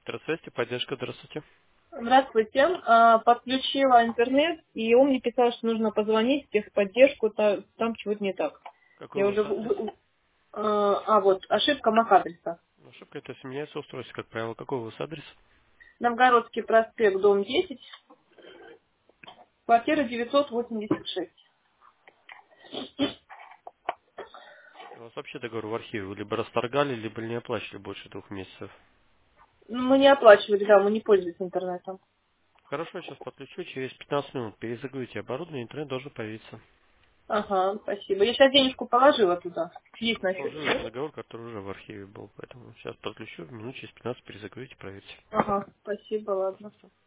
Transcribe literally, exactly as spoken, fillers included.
Здравствуйте, поддержка, здравствуйте. Здравствуйте. А, Подключила интернет, и он мне писал, что нужно позвонить в техподдержку, та- там чего-то не так. Какой Я у вас уже... в- адрес? в- А, а, вот, ошибка MAC-адреса. Ошибка, это если меняется устройство, как правило. Какой у вас адрес? Новгородский проспект, дом десять, квартира девятьсот восемьдесят шесть. У вас вообще договор в архиве. Вы либо расторгали, либо не оплачивали больше двух месяцев. Ну, мы не оплачивали, да, мы не пользуемся интернетом. Хорошо, я сейчас подключу. Через пятнадцать минут перезагрузите оборудование, интернет должен появиться. Ага, спасибо. Я сейчас денежку положила туда. Есть на счет. Положили на договор, который уже в архиве был. Поэтому сейчас подключу, минут через пятнадцать перезагрузите, проверьте. Ага, спасибо, ладно. Пожалуйста.